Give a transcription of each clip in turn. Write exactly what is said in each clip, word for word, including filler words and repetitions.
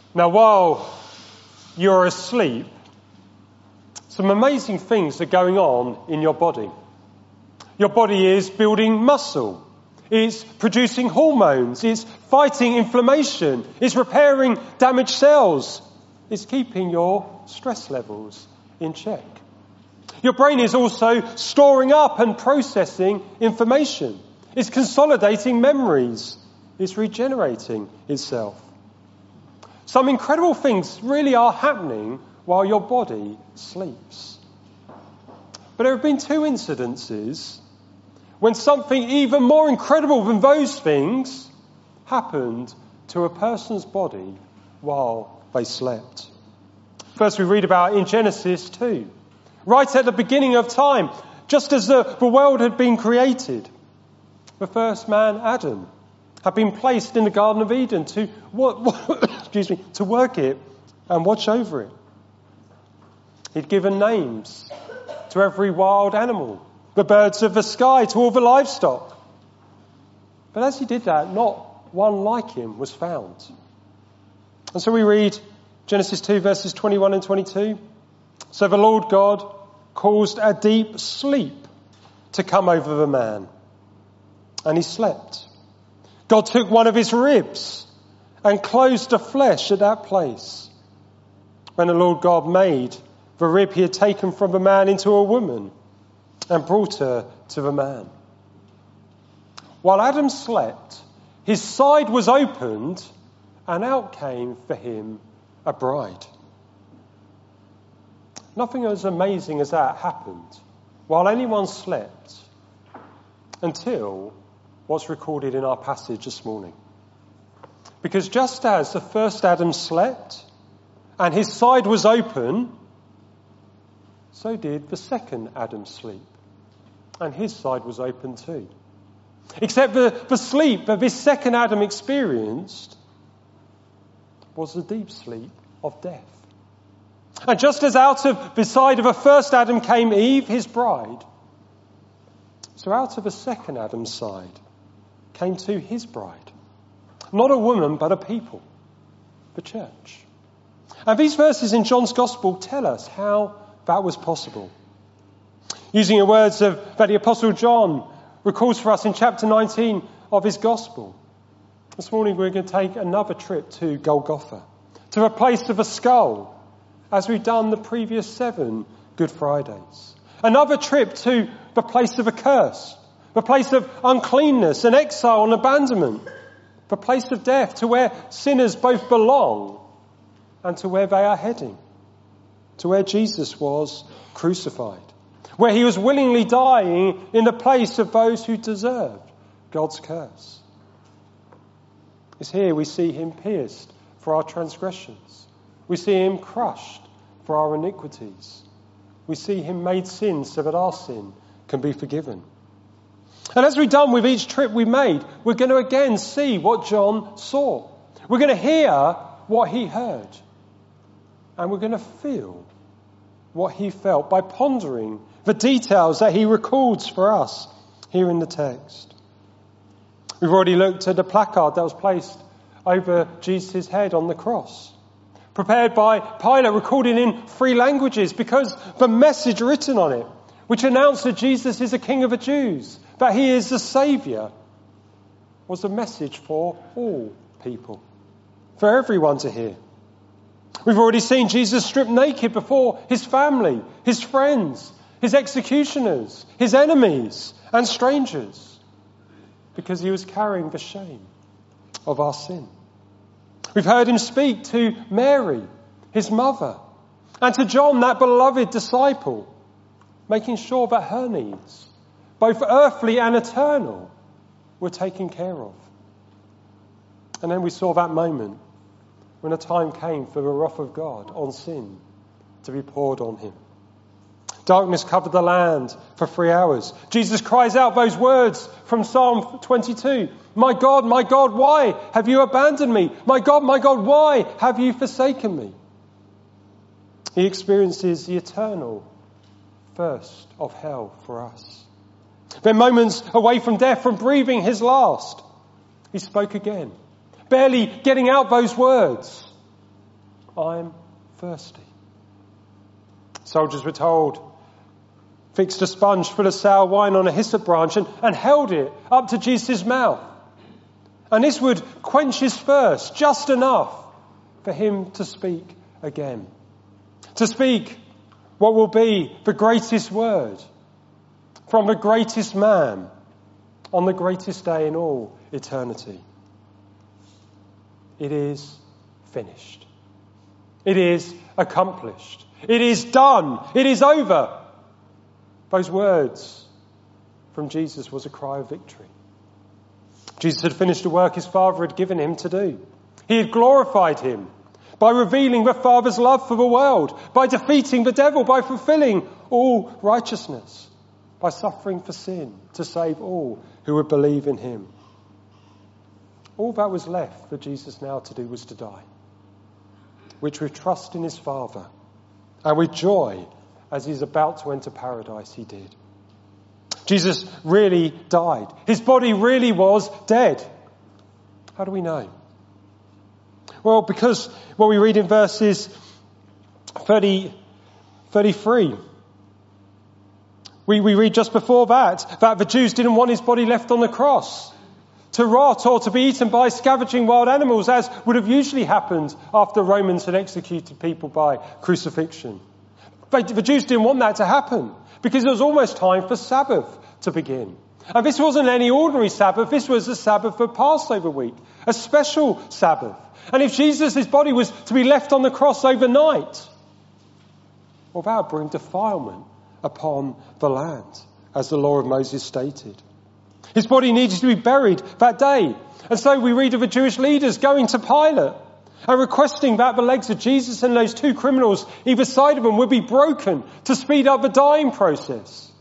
Now, while you're asleep, some amazing things are going on in your body. Your body is building muscle. It's producing hormones. It's fighting inflammation. It's repairing damaged cells. It's keeping your stress levels in check. Your brain is also storing up and processing information. It's consolidating memories. It's regenerating itself. Some incredible things really are happening while your body sleeps. But there have been two incidences when something even more incredible than those things happened to a person's body while they slept. First, we read about in Genesis two, right at the beginning of time, just as the, the world had been created. The first man, Adam, had been placed in the Garden of Eden to, excuse me, to work it and watch over it. He'd given names to every wild animal, the birds of the sky, to all the livestock. But as he did that, not one like him was found. And so we read Genesis two verses twenty-one and twenty-two. So the Lord God caused a deep sleep to come over the man, and he slept. God took one of his ribs and closed the flesh at that place. When the Lord God made the rib he had taken from the man into a woman and brought her to the man. While Adam slept, his side was opened and out came for him a bride. Nothing as amazing as that happened while anyone slept until what's recorded in our passage this morning. Because just as the first Adam slept and his side was open, so did the second Adam sleep, and his side was open too. Except the, the sleep that this second Adam experienced was the deep sleep of death. And just as out of the side of the first Adam came Eve, his bride, so out of the second Adam's side came to his bride. Not a woman, but a people, the church. And these verses in John's Gospel tell us how that was possible. Using the words of that the Apostle John recalls for us in chapter nineteen of his Gospel. This morning we're going to take another trip to Golgotha, to the place of a skull, as we've done the previous seven Good Fridays. Another trip to the place of a curse, the place of uncleanness and exile and abandonment, the place of death, to where sinners both belong and to where they are heading, to where Jesus was crucified, where he was willingly dying in the place of those who deserved God's curse. It's here we see him pierced for our transgressions. We see him crushed for our iniquities. We see him made sin so that our sin can be forgiven. And as we've done with each trip we made, we're going to again see what John saw. We're going to hear what he heard. And we're going to feel what he felt by pondering the details that he records for us here in the text. We've already looked at the placard that was placed over Jesus' head on the cross, prepared by Pilate, recorded in three languages, because the message written on it, which announced that Jesus is the King of the Jews, that he is the Saviour, was a message for all people, for everyone to hear. We've already seen Jesus stripped naked before his family, his friends, his executioners, his enemies and strangers, because he was carrying the shame of our sin. We've heard him speak to Mary, his mother, and to John, that beloved disciple, making sure that her needs, both earthly and eternal, were taken care of. And then we saw that moment when a time came for the wrath of God on sin to be poured on him. Darkness covered the land for three hours. Jesus cries out those words from Psalm twenty-two. My God, my God, why have you abandoned me? My God, my God, why have you forsaken me? He experiences the eternal thirst of hell for us. Then moments away from death, from breathing his last, he spoke again, barely getting out those words. I'm thirsty. Soldiers were told, fixed a sponge full of sour wine on a hyssop branch and, and held it up to Jesus' mouth. And this would quench his thirst just enough for him to speak again. To speak what will be the greatest word from the greatest man on the greatest day in all eternity. It is finished. It is accomplished. It is done. It is over. Those words from Jesus was a cry of victory. Jesus had finished the work his Father had given him to do. He had glorified him by revealing the Father's love for the world, by defeating the devil, by fulfilling all righteousness, by suffering for sin to save all who would believe in him. All that was left for Jesus now to do was to die, which with trust in his Father and with joy as he's about to enter paradise, he did. Jesus really died. His body really was dead. How do we know? Well, because what we read in verses thirty, thirty-three, we, we read just before that, that the Jews didn't want his body left on the cross to rot or to be eaten by scavenging wild animals, as would have usually happened after Romans had executed people by crucifixion. But the Jews didn't want that to happen because it was almost time for Sabbath to begin. And this wasn't any ordinary Sabbath. This was the Sabbath for Passover week, a special Sabbath. And if Jesus' body was to be left on the cross overnight, well, that would bring defilement upon the land, as the law of Moses stated. His body needed to be buried that day. And so we read of the Jewish leaders going to Pilate and requesting that the legs of Jesus and those two criminals either side of them would be broken to speed up the dying process.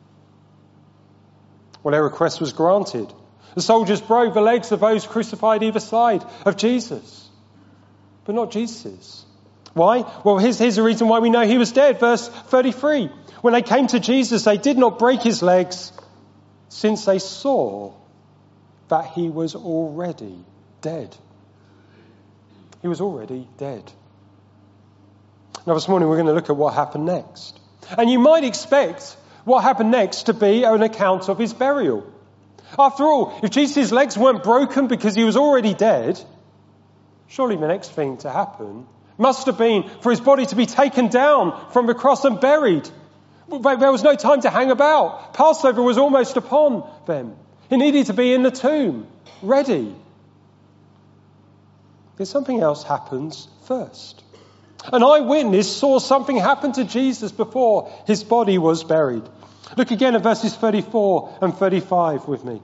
Well, their request was granted. The soldiers broke the legs of those crucified either side of Jesus, but not Jesus's. Why? Well, here's, here's the reason why we know he was dead. Verse thirty-three. When they came to Jesus, they did not break his legs, since they saw that he was already dead. He was already dead. Now this morning we're going to look at what happened next. And you might expect what happened next to be an account of his burial. After all, if Jesus' legs weren't broken because he was already dead, surely the next thing to happen must have been for his body to be taken down from the cross and buried. There was no time to hang about. Passover was almost upon them. He needed to be in the tomb, ready. Yet something else happens first. An eyewitness saw something happen to Jesus before his body was buried. Look again at verses thirty-four and thirty-five with me.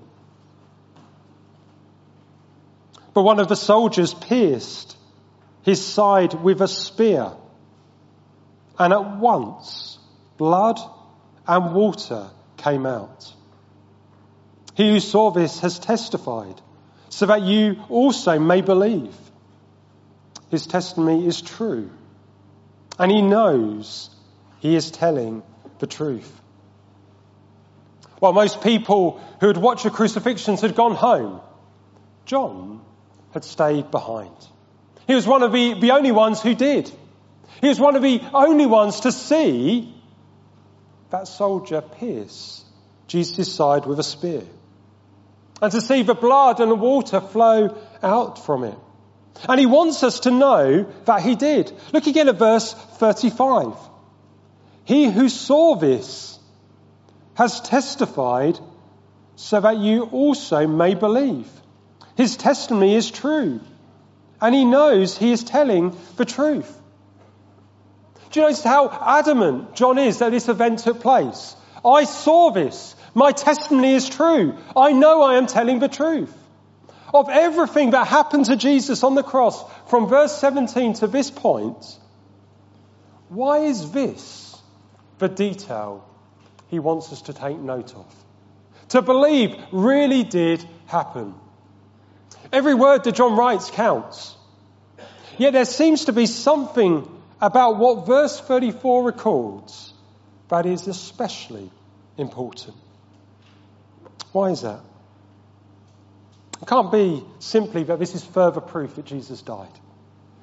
But one of the soldiers pierced his side with a spear, and at once blood and water came out. He who saw this has testified, so that you also may believe. His testimony is true, and he knows he is telling the truth. While most people who had watched the crucifixions had gone home, John had stayed behind. He was one of the, the only ones who did. He was one of the only ones to see that soldier pierce Jesus' side with a spear, and to see the blood and the water flow out from it. And he wants us to know that he did. Look again at verse thirty-five. He who saw this has testified, so that you also may believe. His testimony is true, and he knows he is telling the truth. Do you notice how adamant John is that this event took place? I saw this. My testimony is true. I know I am telling the truth. Of everything that happened to Jesus on the cross from verse seventeen to this point, why is this the detail he wants us to take note of? To believe really did happen. Every word that John writes counts. Yet there seems to be something about what verse thirty-four records that is especially important. Why is that? It can't be simply that this is further proof that Jesus died.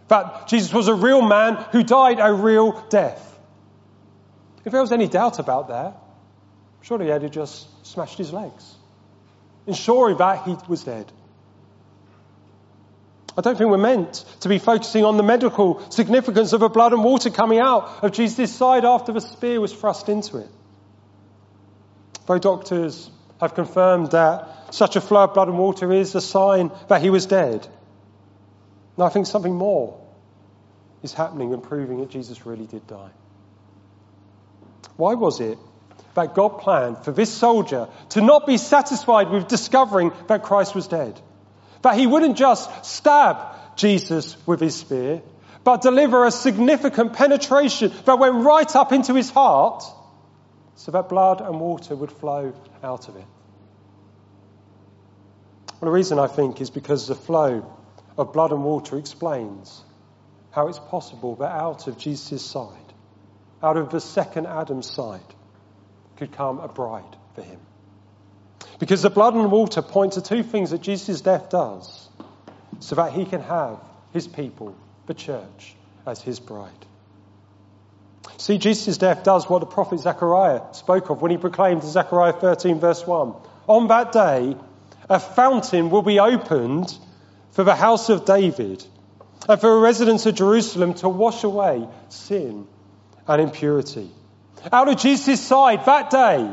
That Jesus was a real man who died a real death. If there was any doubt about that, surely Ed had just smashed his legs, ensuring that he was dead. I don't think we're meant to be focusing on the medical significance of the blood and water coming out of Jesus' side after the spear was thrust into it. Though doctors have confirmed that such a flow of blood and water is a sign that he was dead, and I think something more is happening and proving that Jesus really did die. Why was it that God planned for this soldier to not be satisfied with discovering that Christ was dead? That he wouldn't just stab Jesus with his spear, but deliver a significant penetration that went right up into his heart so that blood and water would flow out of it. Well, the reason, I think, is because the flow of blood and water explains how it's possible that out of Jesus' side, out of the second Adam's side, could come a bride for him. Because the blood and water point to two things that Jesus' death does, so that he can have his people, the church, as his bride. See, Jesus' death does what the prophet Zechariah spoke of when he proclaimed in Zechariah thirteen verse one. On that day, a fountain will be opened for the house of David and for the residents of Jerusalem to wash away sin and impurity. Out of Jesus' side that day,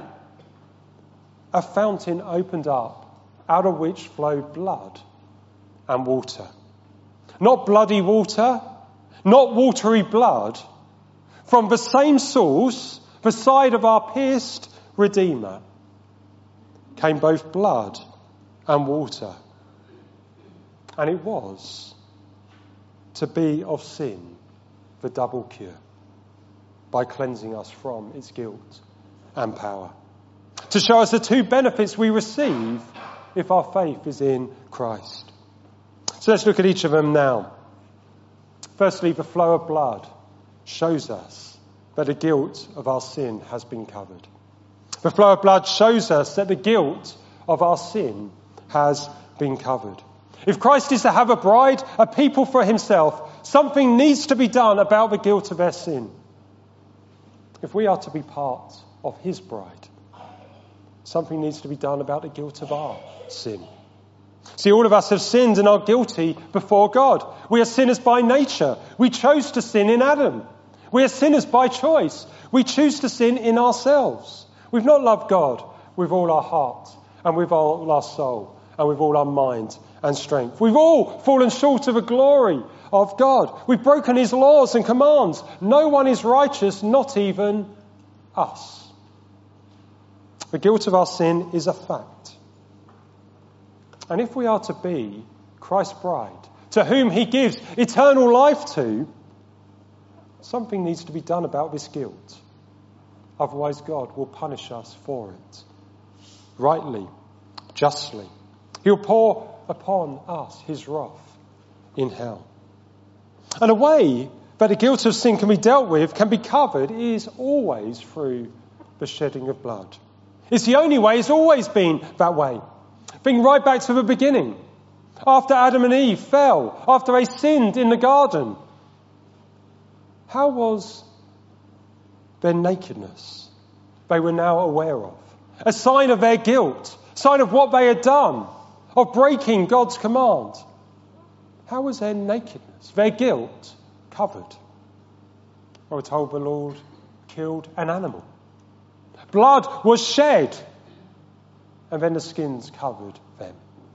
a fountain opened up, out of which flowed blood and water. Not bloody water, not watery blood. From the same source, the side of our pierced Redeemer, came both blood and water. And it was to be of sin the double cure, by cleansing us from its guilt and power. To show us the two benefits we receive if our faith is in Christ. So let's look at each of them now. Firstly, the flow of blood shows us that the guilt of our sin has been covered. The flow of blood shows us that the guilt of our sin has been covered. If Christ is to have a bride, a people for himself, something needs to be done about the guilt of their sin. If we are to be part of his bride, something needs to be done about the guilt of our sin. See, all of us have sinned and are guilty before God. We are sinners by nature. We chose to sin in Adam. We are sinners by choice. We choose to sin in ourselves. We've not loved God with all our heart and with all our soul and with all our mind and strength. We've all fallen short of the glory of God. We've broken his laws and commands. No one is righteous, not even us. The guilt of our sin is a fact. And if we are to be Christ's bride, to whom he gives eternal life to, something needs to be done about this guilt. Otherwise, God will punish us for it. Rightly, justly. He'll pour upon us his wrath in hell. And a way that the guilt of sin can be dealt with, can be covered, is always through the shedding of blood. It's the only way. It's always been that way. Think right back to the beginning. After Adam and Eve fell, after they sinned in the garden, how was their nakedness they were now aware of? A sign of their guilt, a sign of what they had done, of breaking God's command. How was their nakedness, their guilt, covered? Well, we're told the Lord killed an animal. Blood was shed, and then the skins covered them.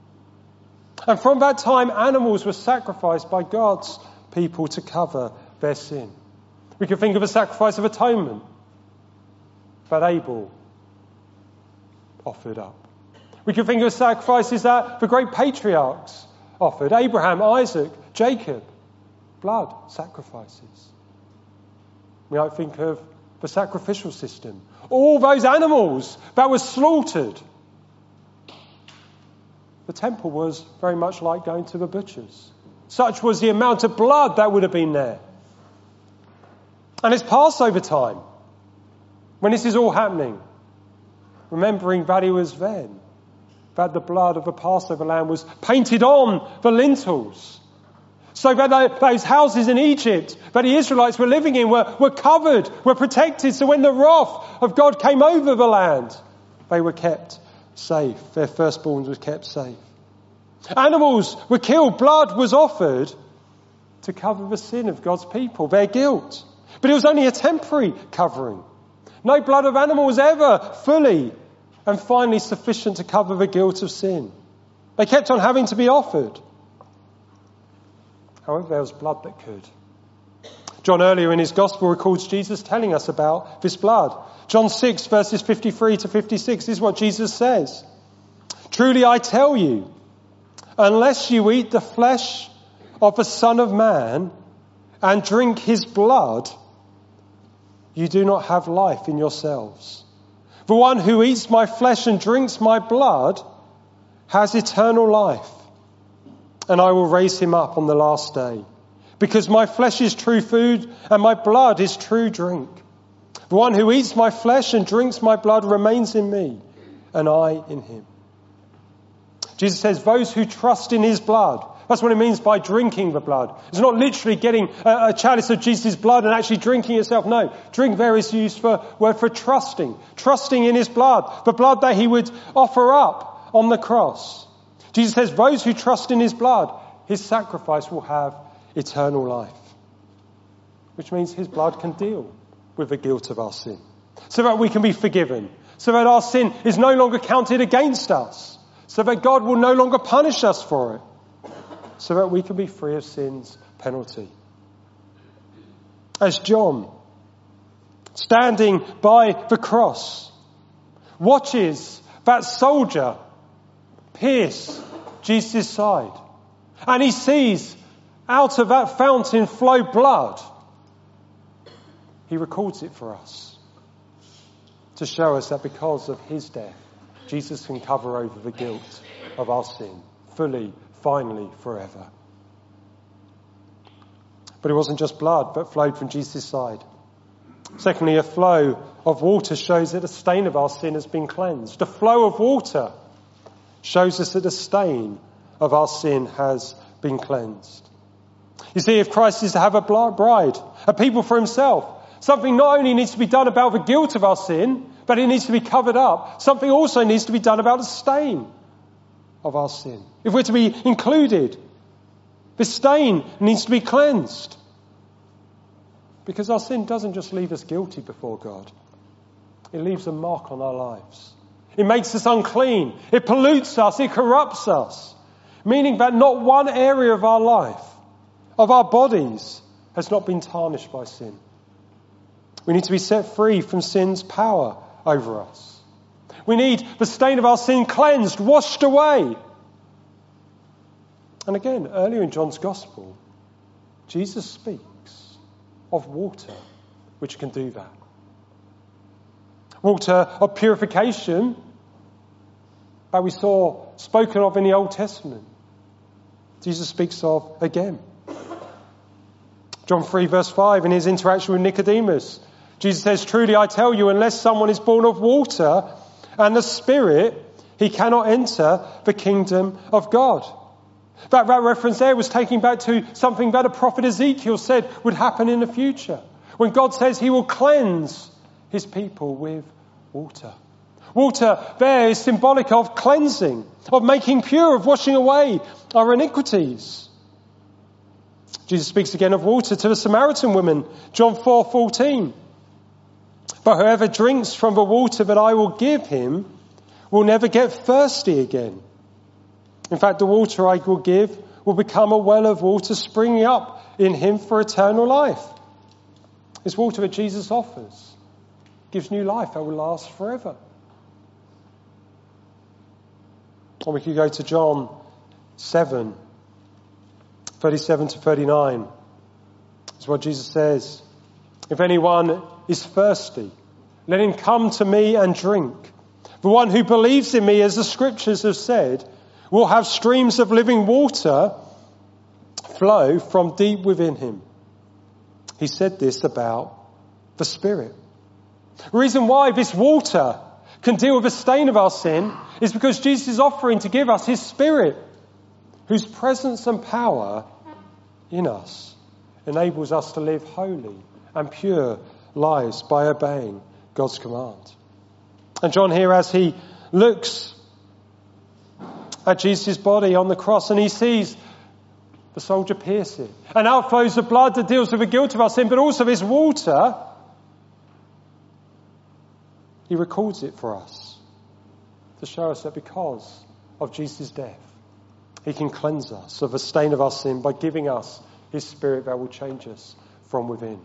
And from that time, animals were sacrificed by God's people to cover their sin. We can think of a sacrifice of atonement that Abel offered up. We can think of sacrifices that the great patriarchs offered. Abraham, Isaac, Jacob. Blood sacrifices. We might think of the sacrificial system. All those animals that were slaughtered. The temple was very much like going to the butcher's. Such was the amount of blood that would have been there. And it's Passover time, when this is all happening. Remembering that it was then that the blood of the Passover lamb was painted on the lintels, So that those houses in Egypt that the Israelites were living in were, were covered, were protected. So when the wrath of God came over the land, they were kept safe. Their firstborns were kept safe. Animals were killed. Blood was offered to cover the sin of God's people, their guilt. But it was only a temporary covering. No blood of animal was ever fully and finally sufficient to cover the guilt of sin. They kept on having to be offered. However, there was blood that could. John earlier in his gospel records Jesus telling us about this blood. John six verses fifty-three to fifty-six, this is what Jesus says. Truly I tell you, unless you eat the flesh of the Son of Man and drink his blood, you do not have life in yourselves. The one who eats my flesh and drinks my blood has eternal life, and I will raise him up on the last day. Because my flesh is true food and my blood is true drink. The one who eats my flesh and drinks my blood remains in me, and I in him. Jesus says those who trust in his blood, that's what it means by drinking the blood. It's not literally getting a, a chalice of Jesus' blood and actually drinking itself. No, drink there is used for word for trusting. Trusting in his blood, the blood that he would offer up on the cross. Jesus says those who trust in his blood, his sacrifice will have eternal life. Which means his blood can deal with the guilt of our sin. So that we can be forgiven. So that our sin is no longer counted against us. So that God will no longer punish us for it. So that we can be free of sin's penalty. As John, standing by the cross, watches that soldier pierce Jesus' side. And he sees out of that fountain flow blood. He records it for us to show us that because of his death, Jesus can cover over the guilt of our sin fully, finally, forever. But it wasn't just blood that flowed from Jesus' side. Secondly, a flow of water shows that the stain of our sin has been cleansed. A flow of water shows us that the stain of our sin has been cleansed. You see, if Christ is to have a bride, a people for himself, something not only needs to be done about the guilt of our sin, but it needs to be covered up. Something also needs to be done about the stain of our sin. If we're to be included, the stain needs to be cleansed. Because our sin doesn't just leave us guilty before God. It leaves a mark on our lives. It makes us unclean. It pollutes us. It corrupts us. Meaning that not one area of our life, of our bodies, has not been tarnished by sin. We need to be set free from sin's power over us. We need the stain of our sin cleansed, washed away. And again, earlier in John's Gospel, Jesus speaks of water which can do that. Water of purification that we saw spoken of in the Old Testament. Jesus speaks of again. John three verse five, in his interaction with Nicodemus, Jesus says, truly I tell you, unless someone is born of water and the Spirit, he cannot enter the kingdom of God. That, that reference there was taking back to something that the prophet Ezekiel said would happen in the future. When God says he will cleanse his people with water. Water there is symbolic of cleansing, of making pure, of washing away our iniquities. Jesus speaks again of water to the Samaritan woman, John four fourteen. But whoever drinks from the water that I will give him will never get thirsty again. In fact, the water I will give will become a well of water springing up in him for eternal life. This water that Jesus offers gives new life that will last forever. Or we could go to John seven, thirty-seven to thirty-nine. That's what Jesus says. If anyone is thirsty, let him come to me and drink. The one who believes in me, as the scriptures have said, will have streams of living water flow from deep within him. He said this about the Spirit. The reason why this water can deal with the stain of our sin is because Jesus is offering to give us his Spirit, whose presence and power in us enables us to live holy and pure lives by obeying God's command. And John here, as he looks at Jesus' body on the cross and he sees the soldier pierce it, and out flows the blood that deals with the guilt of our sin, but also this water, he records it for us to show us that because of Jesus' death, he can cleanse us of the stain of our sin by giving us his Spirit that will change us from within.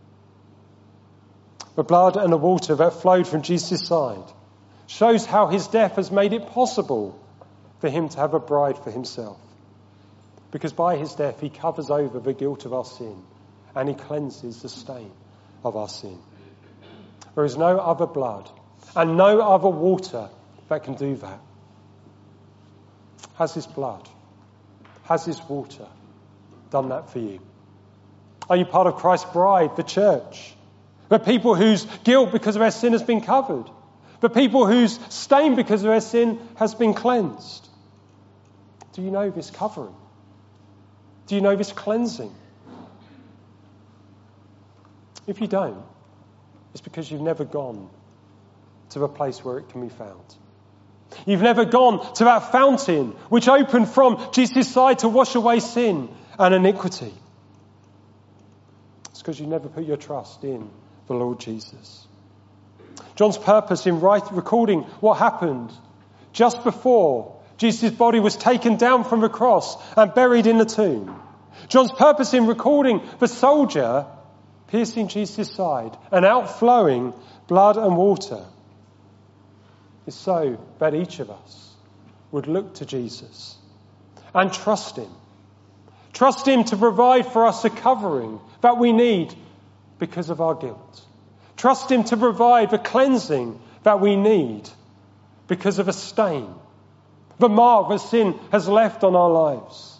The blood and the water that flowed from Jesus' side shows how his death has made it possible for him to have a bride for himself. Because by his death he covers over the guilt of our sin and he cleanses the stain of our sin. There is no other blood and no other water that can do that. Has his blood, has his water done that for you? Are you part of Christ's bride, the church? The people whose guilt because of their sin has been covered. The people whose stain because of their sin has been cleansed. Do you know this covering? Do you know this cleansing? If you don't, it's because you've never gone to the place where it can be found. You've never gone to that fountain which opened from Jesus' side to wash away sin and iniquity. It's because you never put your trust in the Lord Jesus. John's purpose in writing, recording what happened just before Jesus' body was taken down from the cross and buried in the tomb. John's purpose in recording the soldier piercing Jesus' side and outflowing blood and water is so that each of us would look to Jesus and trust him. Trust him to provide for us a covering that we need because of our guilt. Trust him to provide the cleansing that we need because of a stain, the mark that sin has left on our lives.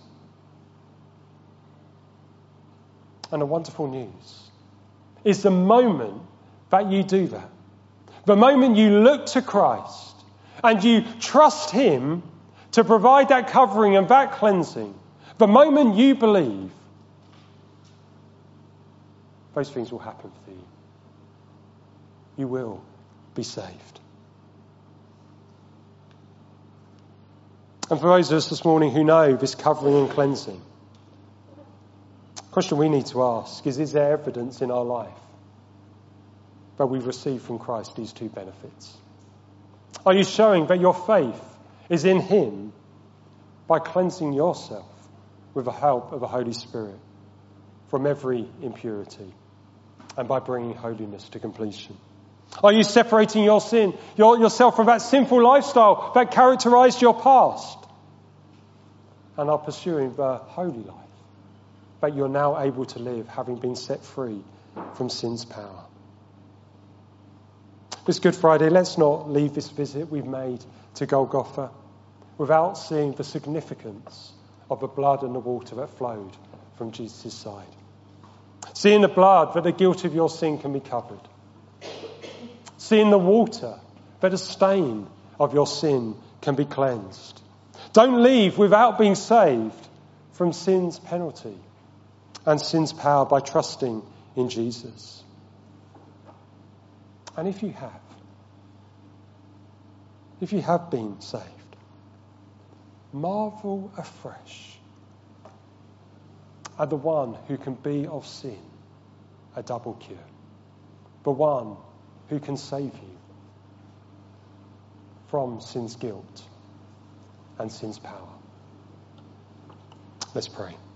And the wonderful news is the moment that you do that, the moment you look to Christ and you trust him to provide that covering and that cleansing, the moment you believe, those things will happen for you. You will be saved. And for those of us this morning who know this covering and cleansing, the question we need to ask is, is there evidence in our life that we've received from Christ these two benefits? Are you showing that your faith is in him by cleansing yourself with the help of the Holy Spirit from every impurity and by bringing holiness to completion? Are you separating your sin, your, yourself from that sinful lifestyle that characterized your past and are pursuing the holy life that you're now able to live, having been set free from sin's power? This Good Friday, let's not leave this visit we've made to Golgotha without seeing the significance of the blood and the water that flowed from Jesus' side. Seeing the blood that the guilt of your sin can be covered. Seeing the water that the stain of your sin can be cleansed. Don't leave without being saved from sin's penalty and sin's power by trusting in Jesus. And if you have, if you have been saved, marvel afresh at the one who can be of sin a double cure, the one who can save you from sin's guilt and sin's power. Let's pray.